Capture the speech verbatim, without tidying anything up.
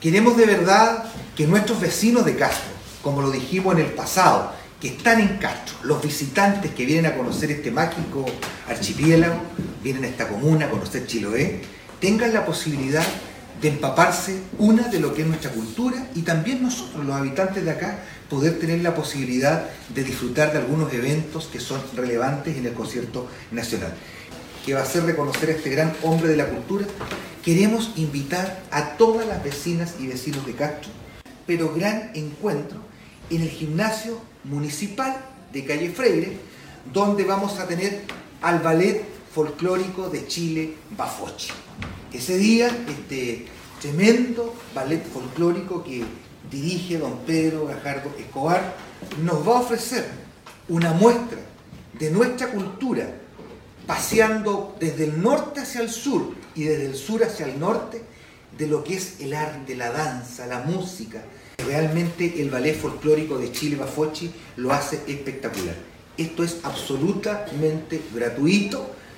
Queremos de verdad que nuestros vecinos de Castro, como lo dijimos en el pasado, que están en Castro, los visitantes que vienen a conocer este mágico archipiélago, vienen a esta comuna a conocer Chiloé, tengan la posibilidad de empaparse una de lo que es nuestra cultura y también nosotros, los habitantes de acá, poder tener la posibilidad de disfrutar de algunos eventos que son relevantes en el concierto nacional, que va a ser reconocer a este gran hombre de la cultura. Queremos invitar a todas las vecinas y vecinos de Castro, pero gran encuentro en el gimnasio municipal de Calle Freire, donde vamos a tener al ballet folclórico de Chile, Bafocchi. Ese día, este tremendo ballet folclórico que dirige don Pedro Gajardo Escobar nos va a ofrecer una muestra de nuestra cultura, paseando desde el norte hacia el sur y desde el sur hacia el norte, de lo que es el arte, la danza, la música. Realmente el ballet folclórico de Chile, Bafocchi, lo hace espectacular. Esto es absolutamente gratuito